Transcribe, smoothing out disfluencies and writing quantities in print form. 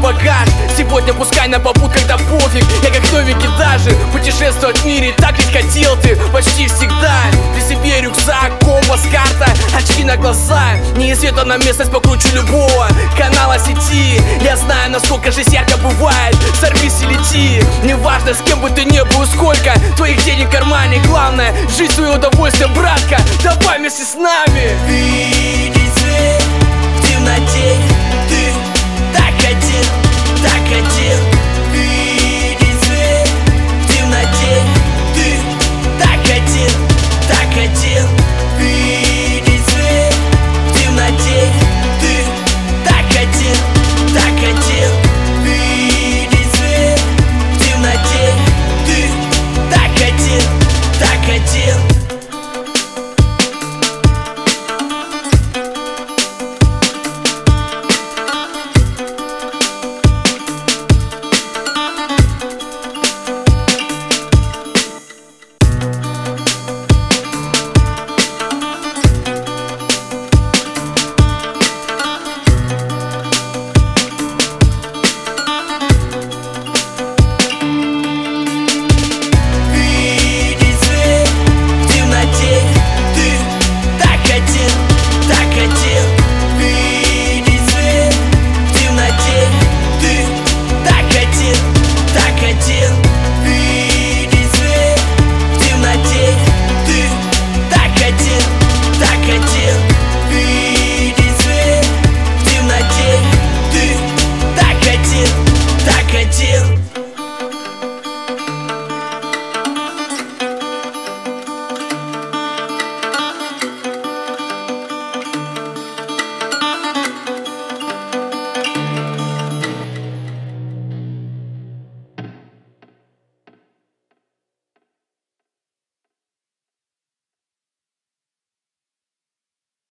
багаж. Сегодня пускай на попутках, да пофиг. Я как новенький даже путешествовать в мире так ведь хотел ты почти всегда. При себе рюкзак, компас, карта, очки на глаза. Неизведанная местность, покручу любого канала сети. Я знаю, насколько жизнь ярко бывает. Сорвись и лети. Неважно, с кем бы ты не был, сколько твоих денег в кармане. Главное, жизнь свое удовольствие, братка. Давай вместе с нами.